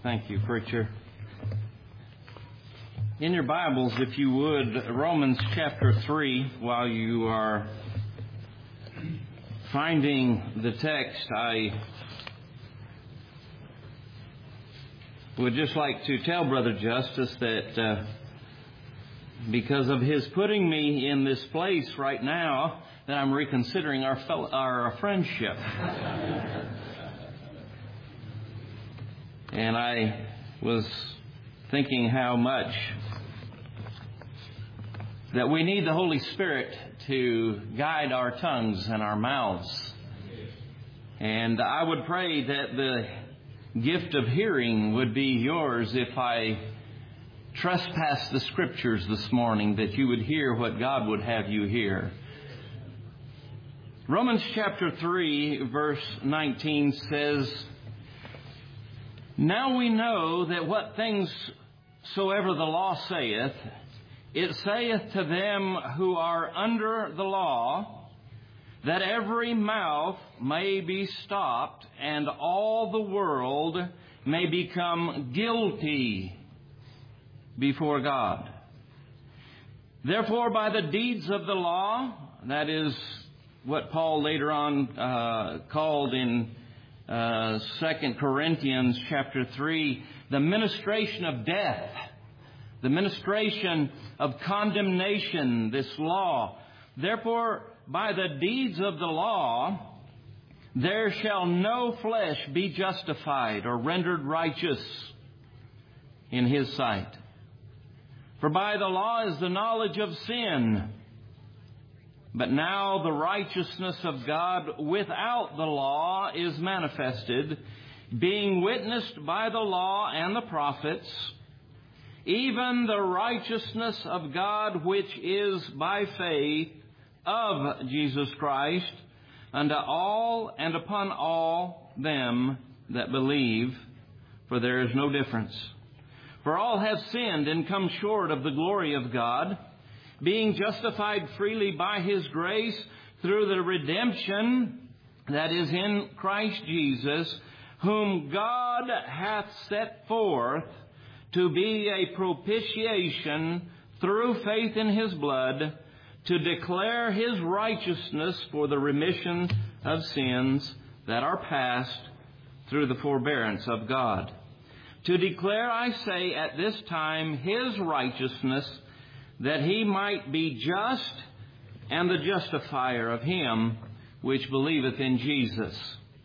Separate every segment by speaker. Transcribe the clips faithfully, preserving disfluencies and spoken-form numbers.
Speaker 1: Thank you, preacher. In your Bibles, if you would, Romans chapter three, while you are finding the text, I would just like to tell Brother Justice that uh, because of his putting me in this place right now, that I'm reconsidering our fellow, our friendship. And I was thinking how much that we need the Holy Spirit to guide our tongues and our mouths. And I would pray that the gift of hearing would be yours if I trespass the Scriptures this morning, that you would hear what God would have you hear. Romans chapter three, verse nineteen says, "Now we know that what things soever the law saith, it saith to them who are under the law, that every mouth may be stopped, and all the world may become guilty before God. Therefore, by the deeds of the law," that is what Paul later on uh, called in uh, Second Corinthians chapter three, the ministration of death, the ministration of condemnation, this law. "Therefore, by the deeds of the law, there shall no flesh be justified or rendered righteous in his sight. For by the law is the knowledge of sin. But now the righteousness of God without the law is manifested, being witnessed by the law and the prophets, even the righteousness of God which is by faith of Jesus Christ, unto all and upon all them that believe, for there is no difference. For all have sinned and come short of the glory of God, being justified freely by His grace through the redemption that is in Christ Jesus, whom God hath set forth to be a propitiation through faith in His blood, to declare His righteousness for the remission of sins that are past through the forbearance of God. To declare, I say, at this time His righteousness, that He might be just and the justifier of him which believeth in Jesus."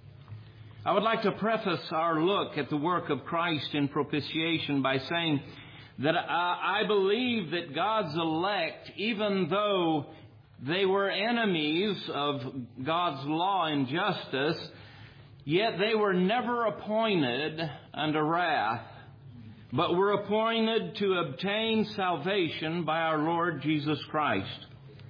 Speaker 1: I would like to preface our look at the work of Christ in propitiation by saying that I believe that God's elect, even though they were enemies of God's law and justice, yet they were never appointed unto wrath, but were appointed to obtain salvation by our Lord Jesus Christ.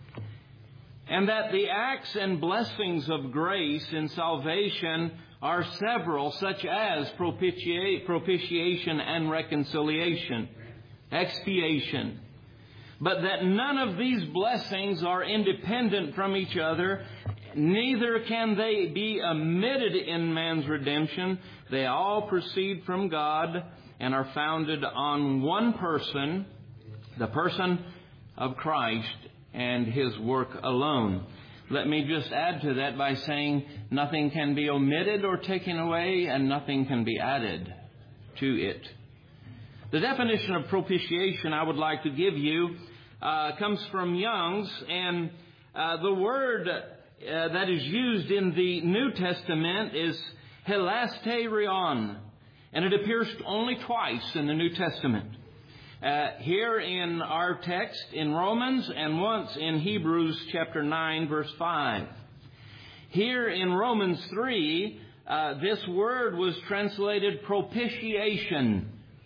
Speaker 1: And that the acts and blessings of grace in salvation are several, such as propitiate, propitiation and reconciliation, expiation. But that none of these blessings are independent from each other, neither can they be omitted in man's redemption. They all proceed from God and are founded on one person, the person of Christ and His work alone. Let me just add to that by saying nothing can be omitted or taken away, and nothing can be added to it. The definition of propitiation I would like to give you uh, comes from Young's, and uh, the word uh, that is used in the New Testament is hilasterion, and it appears only twice in the New Testament. Uh, here in our text in Romans, and once in Hebrews chapter nine, verse five. Here in Romans three, uh, this word was translated propitiation.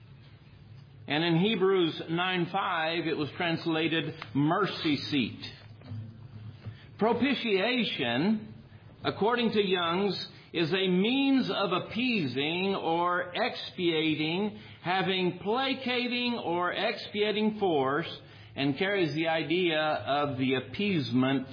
Speaker 1: And in Hebrews nine five, it was translated mercy seat. Propitiation, according to Young's, is a means of appeasing or expiating, having placating or expiating force, and carries the idea of the appeasement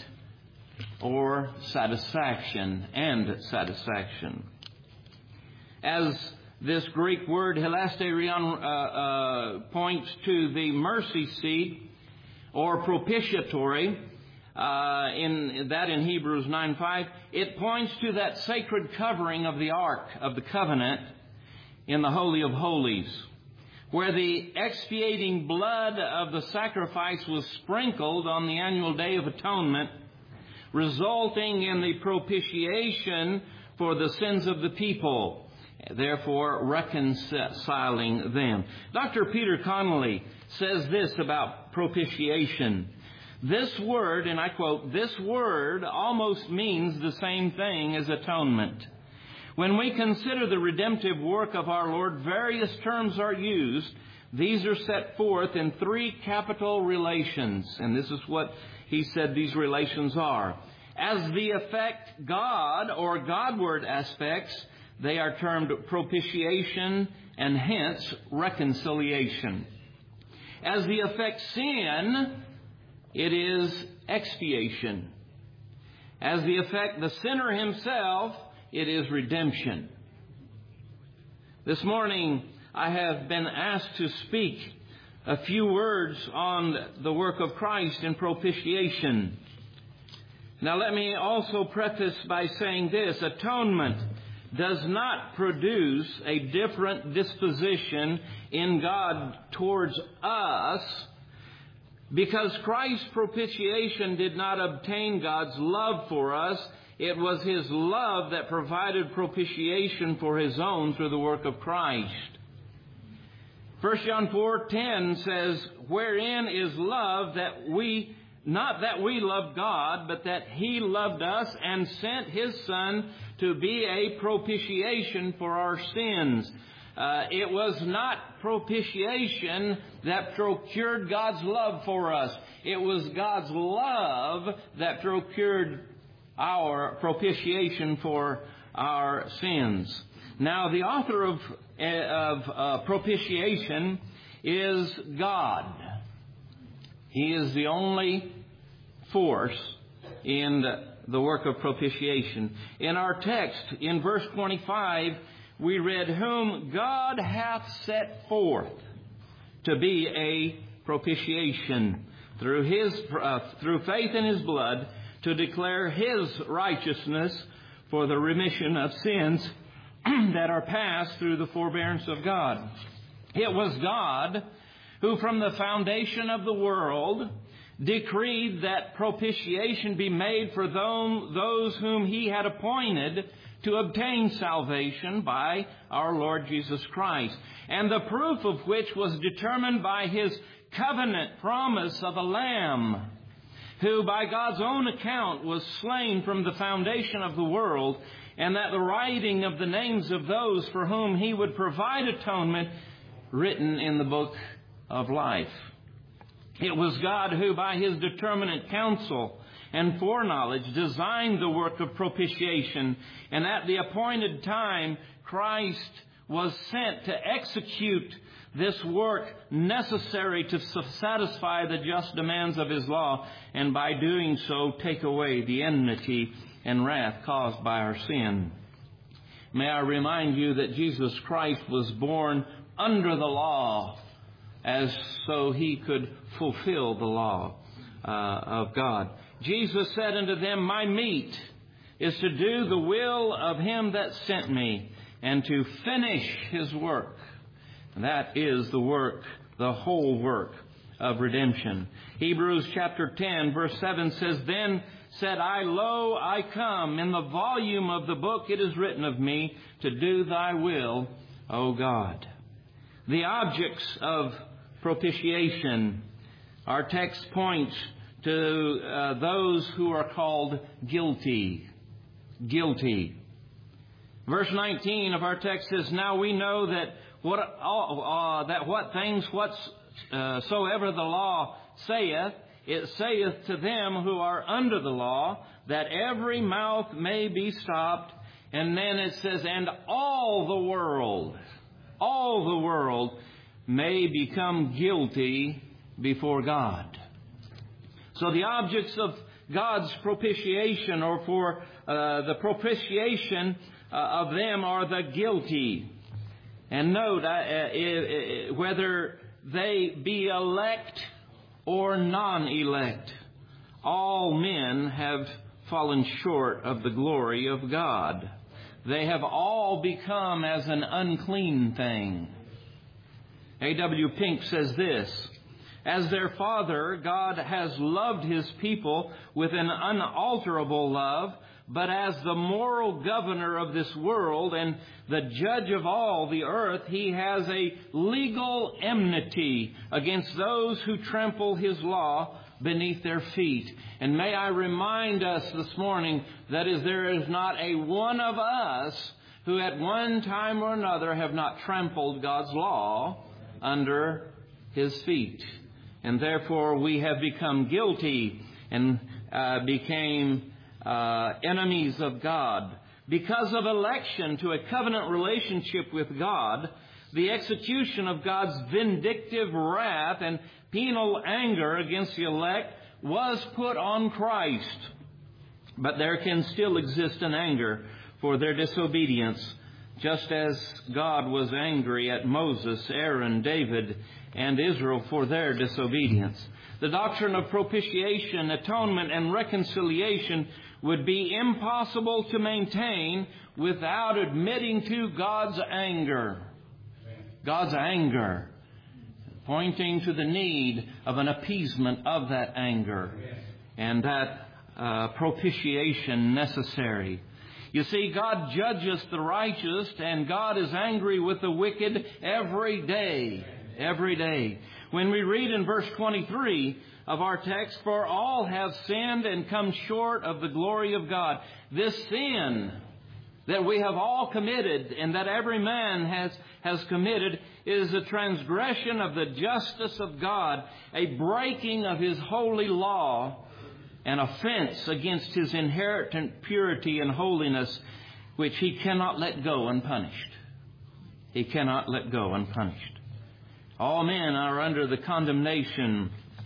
Speaker 1: or satisfaction and satisfaction. As This Greek word hilasterion uh, uh, points to the mercy seat or propitiatory. Uh, in that in Hebrews nine five, it points to that sacred covering of the Ark of the Covenant in the Holy of Holies, where the expiating blood of the sacrifice was sprinkled on the annual Day of Atonement, resulting in the propitiation for the sins of the people, therefore reconciling them. Doctor Peter Connolly says this about propitiation. This word, and I quote, "This word almost means the same thing as atonement. When we consider the redemptive work of our Lord, various terms are used. These are set forth in three capital relations." And this is what he said these relations are. As the effect God or Godward aspects, they are termed propitiation and hence reconciliation. As the effect sin, it is expiation. As the effect the sinner himself, it is redemption. This morning, I have been asked to speak a few words on the work of Christ in propitiation. Now, let me also preface by saying this: atonement does not produce a different disposition in God towards us, because Christ's propitiation did not obtain God's love for us. It was His love that provided propitiation for His own through the work of Christ. First John four ten says, "Wherein is love, that we, not that we loved God, but that He loved us and sent His Son to be a propitiation for our sins." Uh, it was not propitiation that procured God's love for us. It was God's love that procured our propitiation for our sins. Now, the author of, of uh, propitiation is God. He is the only force in the, the work of propitiation. In our text, in verse twenty-five, we read, "Whom God hath set forth to be a propitiation through his uh, through faith in His blood, to declare His righteousness for the remission of sins that are passed through the forbearance of God." It was God who, from the foundation of the world, decreed that propitiation be made for those whom He had appointed to obtain salvation by our Lord Jesus Christ, and the proof of which was determined by His covenant promise of a Lamb, who by God's own account was slain from the foundation of the world, and that the writing of the names of those for whom He would provide atonement written in the book of life. It was God who, by His determinate counsel and foreknowledge, designed the work of propitiation, and at the appointed time Christ was sent to execute this work necessary to satisfy the just demands of His law, and by doing so take away the enmity and wrath caused by our sin. May I remind you that Jesus Christ was born under the law, as so He could fulfill the law uh, of God. Jesus said unto them, "My meat is to do the will of Him that sent me, and to finish His work." And that is the work, the whole work of redemption. Hebrews chapter ten, verse seven says, "Then said I, Lo, I come. In the volume of the book it is written of me, to do Thy will, O God." The objects of propitiation, our text points to uh, those who are called guilty. Guilty. Verse nineteen of our text says, "Now we know that what uh, that what things whatsoever uh, the law saith, it saith to them who are under the law, that every mouth may be stopped." And then it says, "And all the world, all the world may become guilty before God." So the objects of God's propitiation, or for uh, the propitiation uh, of them, are the guilty. And note, uh, whether they be elect or non-elect, all men have fallen short of the glory of God. They have all become as an unclean thing. A W Pink says this: as their Father, God has loved His people with an unalterable love, but as the moral governor of this world and the judge of all the earth, He has a legal enmity against those who trample His law beneath their feet. And may I remind us this morning that is there is not a one of us who at one time or another have not trampled God's law under His feet. And therefore we have become guilty and uh, became uh, enemies of God. Because of election to a covenant relationship with God, the execution of God's vindictive wrath and penal anger against the elect was put on Christ. But there can still exist an anger for their disobedience, just as God was angry at Moses, Aaron, David, and Israel for their disobedience. The doctrine of propitiation, atonement, and reconciliation would be impossible to maintain without admitting to God's anger. God's anger, pointing to the need of an appeasement of that anger and that uh, propitiation necessary. You see, God judges the righteous, and God is angry with the wicked every day. Every day. When we read in verse twenty-three of our text, for all have sinned and come short of the glory of God. This sin that we have all committed and that every man has, has committed is a transgression of the justice of God, a breaking of His holy law, an offense against His inherent purity and holiness, which He cannot let go unpunished. He cannot let go unpunished. All men are under the condemnation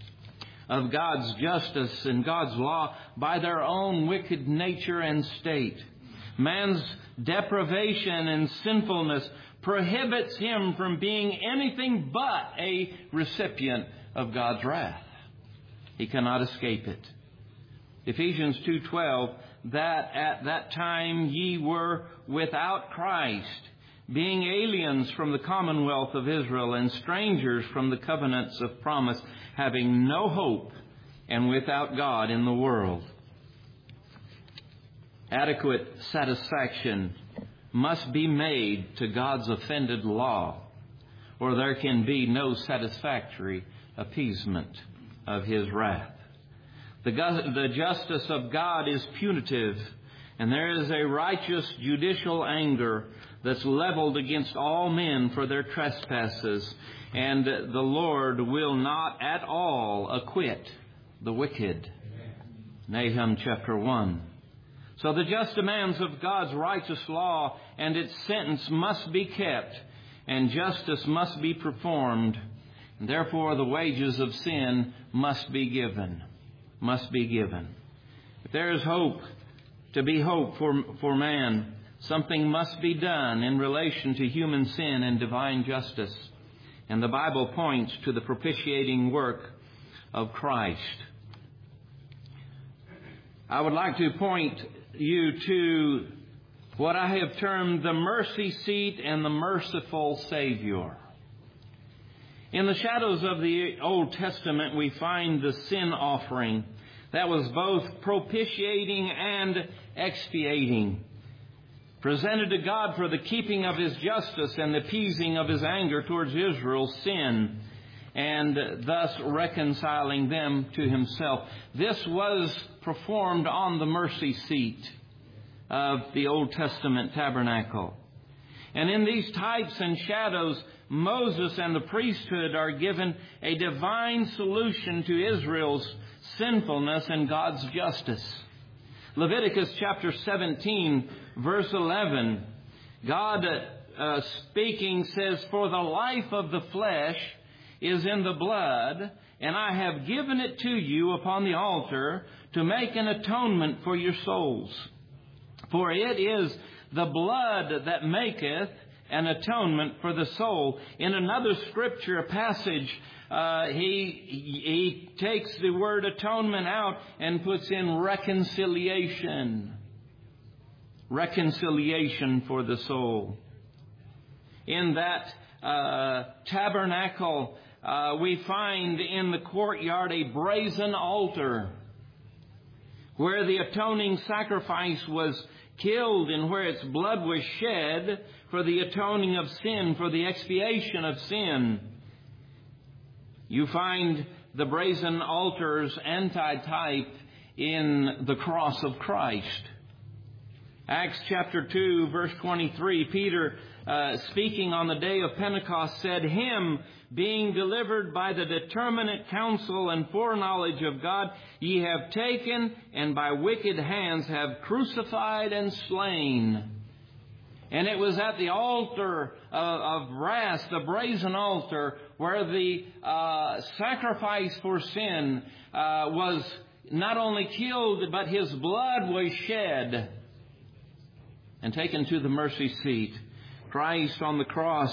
Speaker 1: of God's justice and God's law by their own wicked nature and state. Man's deprivation and sinfulness prohibits him from being anything but a recipient of God's wrath. He cannot escape it. Ephesians two twelve, that at that time ye were without Christ, being aliens from the commonwealth of Israel and strangers from the covenants of promise, having no hope and without God in the world. Adequate satisfaction must be made to God's offended law, or there can be no satisfactory appeasement of His wrath. The, the justice of God is punitive, and there is a righteous judicial anger that's leveled against all men for their trespasses, and the Lord will not at all acquit the wicked. Nahum chapter one. So the just demands of God's righteous law and its sentence must be kept, and justice must be performed. And therefore the wages of sin must be given. Must be given. If there is hope to be hope for, for man, something must be done in relation to human sin and divine justice. And the Bible points to the propitiating work of Christ. I would like to point you to what I have termed the mercy seat and the merciful Savior. In the shadows of the Old Testament, we find the sin offering that was both propitiating and expiating, presented to God for the keeping of His justice and the appeasing of His anger towards Israel's sin, and thus reconciling them to Himself. This was performed on the mercy seat of the Old Testament tabernacle. And in these types and shadows, Moses and the priesthood are given a divine solution to Israel's sinfulness and God's justice. Leviticus chapter seventeen, verse eleven, God uh, speaking says, for the life of the flesh is in the blood, and I have given it to you upon the altar to make an atonement for your souls. For it is the blood that maketh, an atonement for the soul. In another scripture passage, uh, he, he takes the word atonement out and puts in reconciliation. Reconciliation for the soul. In that uh, tabernacle, uh, we find in the courtyard a brazen altar where the atoning sacrifice was killed and where its blood was shed for the atoning of sin, for the expiation of sin. You find the brazen altar's antitype in the cross of Christ. Acts chapter two, verse twenty-three, Peter, uh, speaking on the day of Pentecost, said, "Him, being delivered by the determinate counsel and foreknowledge of God, ye have taken, and by wicked hands have crucified and slain." And it was at the altar of, of brass, the brazen altar, where the uh, sacrifice for sin uh, was not only killed, but his blood was shed and taken to the mercy seat. Christ on the cross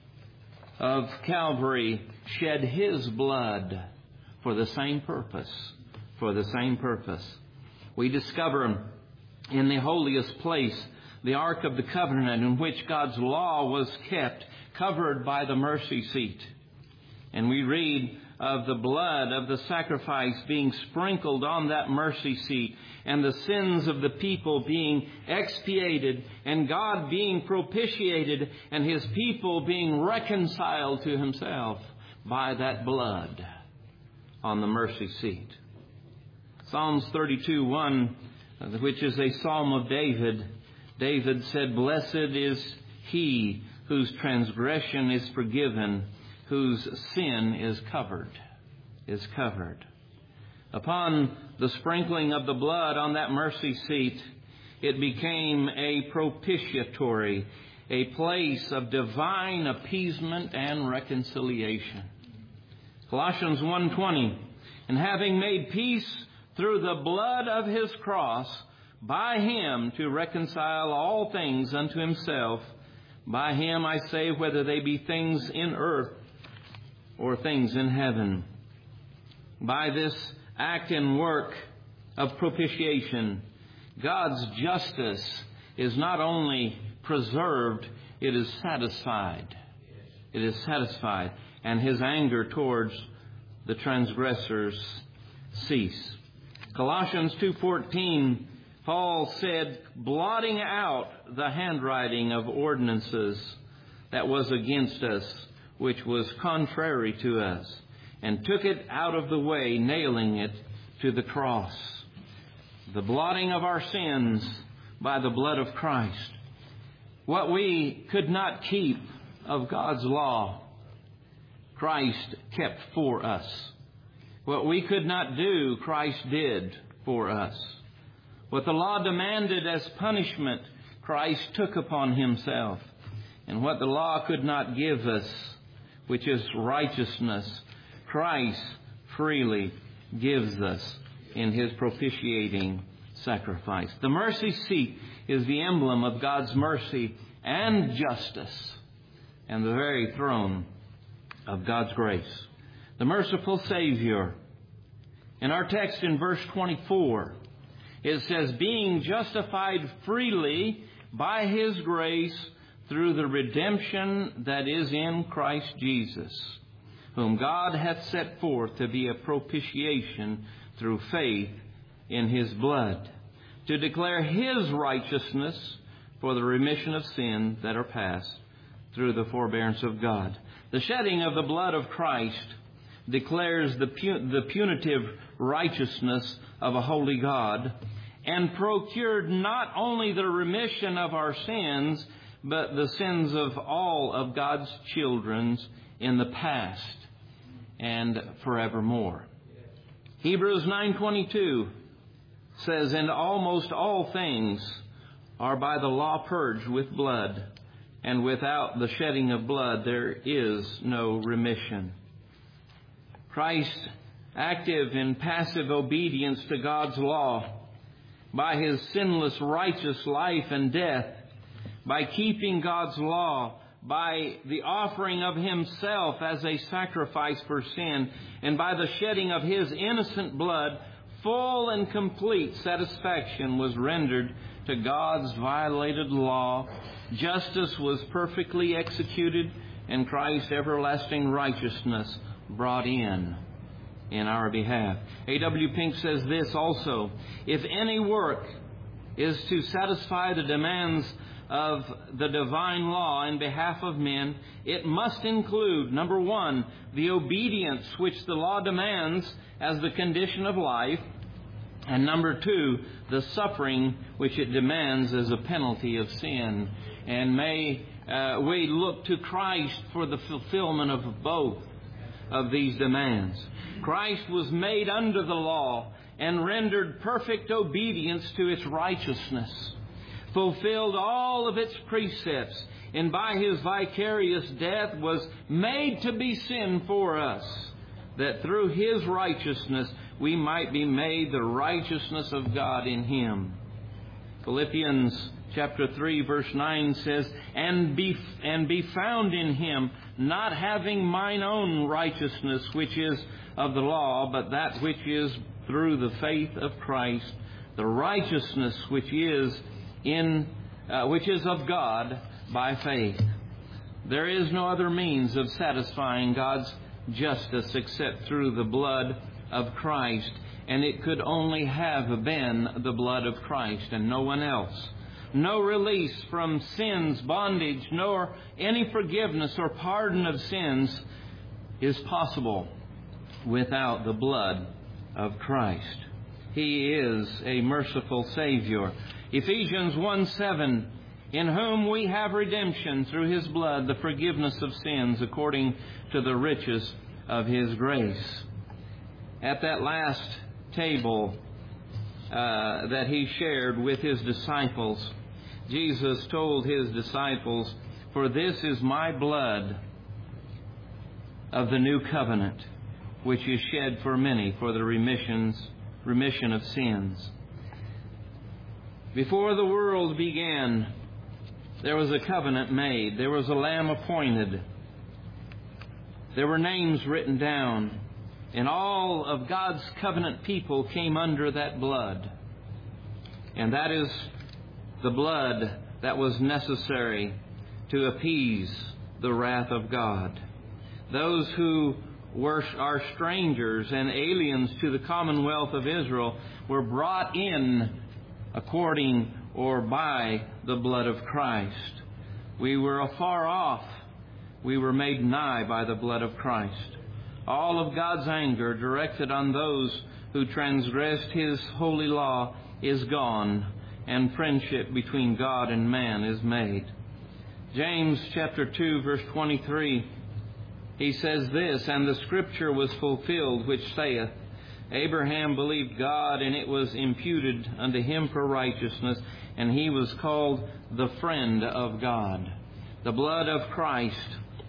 Speaker 1: of Calvary shed his blood for the same purpose. For the same purpose. We discover in the holiest place the Ark of the Covenant, in which God's law was kept, covered by the mercy seat. And we read of the blood of the sacrifice being sprinkled on that mercy seat, and the sins of the people being expiated, and God being propitiated, and his people being reconciled to himself by that blood on the mercy seat. Psalms thirty-two, one, which is a psalm of David, David said, "Blessed is he whose transgression is forgiven, whose sin is covered." Is covered. Upon the sprinkling of the blood on that mercy seat, it became a propitiatory, a place of divine appeasement and reconciliation. Colossians one twenty, "And having made peace through the blood of his cross, by him to reconcile all things unto himself. By him, I say, whether they be things in earth or things in heaven." By this act and work of propitiation, God's justice is not only preserved, it is satisfied. It is satisfied, and his anger towards the transgressors cease. Colossians two fourteen, Paul said, "Blotting out the handwriting of ordinances that was against us, which was contrary to us, and took it out of the way, nailing it to the cross." The blotting of our sins by the blood of Christ. What we could not keep of God's law, Christ kept for us. What we could not do, Christ did for us. What the law demanded as punishment, Christ took upon himself. And what the law could not give us, which is righteousness, Christ freely gives us in his propitiating sacrifice. The mercy seat is the emblem of God's mercy and justice, and the very throne of God's grace. The merciful Savior. In our text in verse twenty-four, it says, "Being justified freely by his grace through the redemption that is in Christ Jesus, whom God hath set forth to be a propitiation through faith in his blood, to declare his righteousness for the remission of sins that are past through the forbearance of God." The shedding of the blood of Christ declares the, pu- the punitive righteousness of a holy God, and procured not only the remission of our sins, but the sins of all of God's children in the past and forevermore. Hebrews nine twenty-two says, "And almost all things are by the law purged with blood, and without the shedding of blood there is no remission." Christ's active and passive obedience to God's law, by his sinless righteous life and death, by keeping God's law, by the offering of Himself as a sacrifice for sin, and by the shedding of His innocent blood, full and complete satisfaction was rendered to God's violated law. Justice was perfectly executed, and Christ's everlasting righteousness brought in in our behalf. A W Pink says this also: if any work is to satisfy the demands of the divine law in behalf of men, it must include, number one, the obedience which the law demands as the condition of life, and number two, the suffering which it demands as a penalty of sin. And may uh, we look to Christ for the fulfillment of both of these demands. Christ was made under the law and rendered perfect obedience to its righteousness, fulfilled all of its precepts, and by His vicarious death was made to be sin for us, that through His righteousness we might be made the righteousness of God in Him. Philippians chapter three verse nine says, and be, and be found in Him, not having mine own righteousness which is of the law, but that which is through the faith of Christ, the righteousness which is in uh, which is of God by faith. There is no other means of satisfying God's justice except through the blood of Christ, and it could only have been the blood of Christ and no one else. No release from sin's bondage, nor any forgiveness or pardon of sins is possible without the blood of Christ. He is a merciful Savior. Ephesians one seven, in whom we have redemption through His blood, the forgiveness of sins according to the riches of His grace. At that last table uh, that He shared with His disciples, Jesus told His disciples, for this is my blood of the new covenant, which is shed for many for the remissions, remission of sins. Before the world began, there was a covenant made. There was a lamb appointed. There were names written down. And all of God's covenant people came under that blood. And that is the blood that was necessary to appease the wrath of God. Those who were are strangers and aliens to the commonwealth of Israel were brought in according or by the blood of Christ. We were afar off. We were made nigh by the blood of Christ. All of God's anger directed on those who transgressed His holy law is gone, and friendship between God and man is made. James chapter two verse twenty-three, he says this, and the scripture was fulfilled which saith, Abraham believed God, and it was imputed unto him for righteousness, and he was called the friend of God. The blood of Christ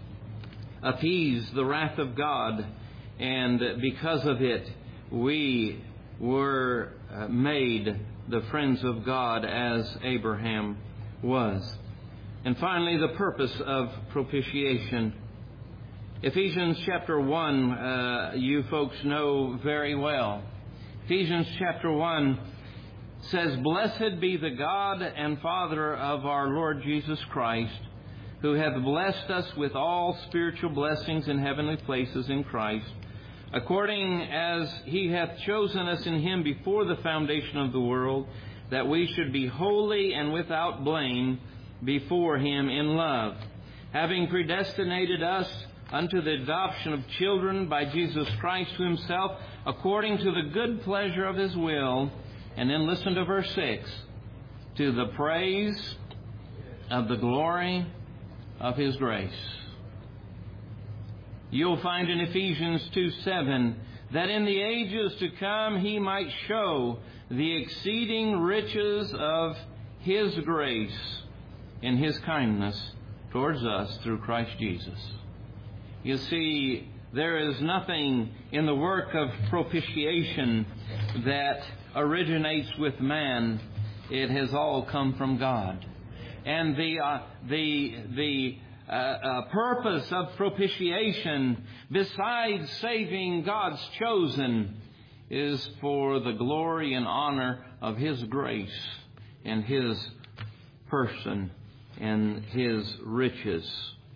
Speaker 1: appeased the wrath of God, and because of it, we were made the friends of God as Abraham was. And finally, the purpose of propitiation. Ephesians chapter one, uh, you folks know very well. Ephesians chapter one says, Blessed be the God and Father of our Lord Jesus Christ, who hath blessed us with all spiritual blessings in heavenly places in Christ, according as He hath chosen us in Him before the foundation of the world, that we should be holy and without blame before Him in love, having predestinated us unto the adoption of children by Jesus Christ to Himself, according to the good pleasure of His will. And then listen to verse six, to the praise of the glory of His grace. You'll find in Ephesians two seven that in the ages to come He might show the exceeding riches of His grace in His kindness towards us through Christ Jesus. You see, there is nothing in the work of propitiation that originates with man. It has all come from God. And the uh, the the uh, uh, purpose of propitiation, besides saving God's chosen, is for the glory and honor of His grace and His person and His riches.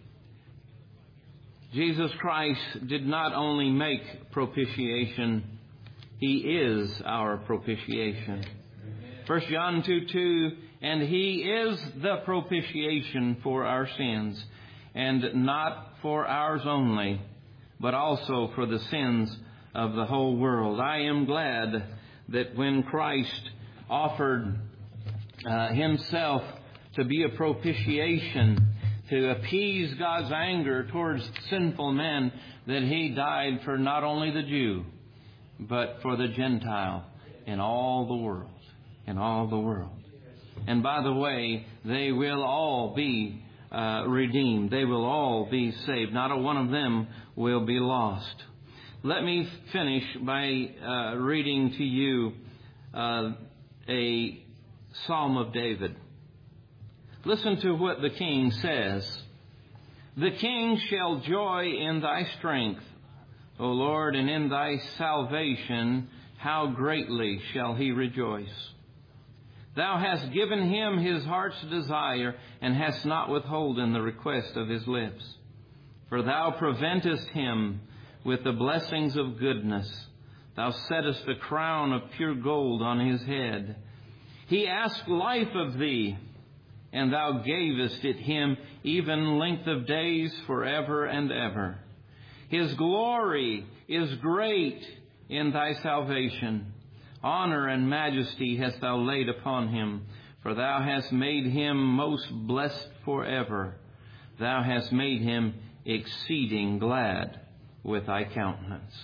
Speaker 1: Jesus Christ did not only make propitiation, He is our propitiation. First John two two, and He is the propitiation for our sins, and not for ours only, but also for the sins of the whole world. I am glad that when Christ offered uh, Himself to be a propitiation, to appease God's anger towards sinful men, that He died for not only the Jew, but for the Gentile in all the world. In all the world. And by the way, they will all be uh, redeemed. They will all be saved. Not a one of them will be lost. Let me finish by uh, reading to you uh, a Psalm of David. Listen to what the king says. The king shall joy in thy strength, O Lord, and in thy salvation how greatly shall he rejoice. Thou hast given him his heart's desire, and hast not withholden the request of his lips. For thou preventest him with the blessings of goodness. Thou settest a crown of pure gold on his head. He asked life of thee, and thou gavest it him, even length of days forever and ever. His glory is great in thy salvation. Honor and majesty hast thou laid upon him, for thou hast made him most blessed forever. Thou hast made him exceeding glad with thy countenance.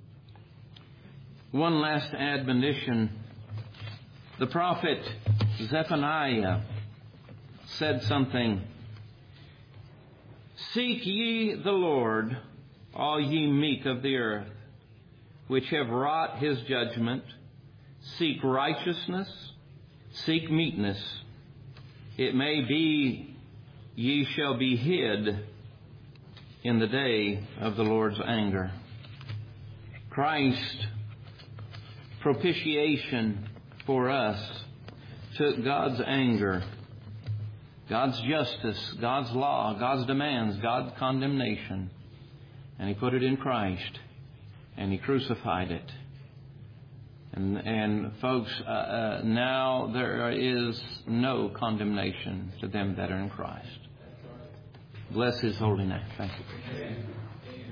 Speaker 1: One last admonition. The prophet Zephaniah said something. Seek ye the Lord, all ye meek of the earth, which have wrought his judgment. Seek righteousness, seek meekness. It may be ye shall be hid in the day of the Lord's anger. Christ, propitiation for us, took God's anger, God's justice, God's law, God's demands, God's condemnation, and He put it in Christ, and He crucified it. And, and folks, uh, uh, now there is no condemnation to them that are in Christ. Bless His holy name. Thank you.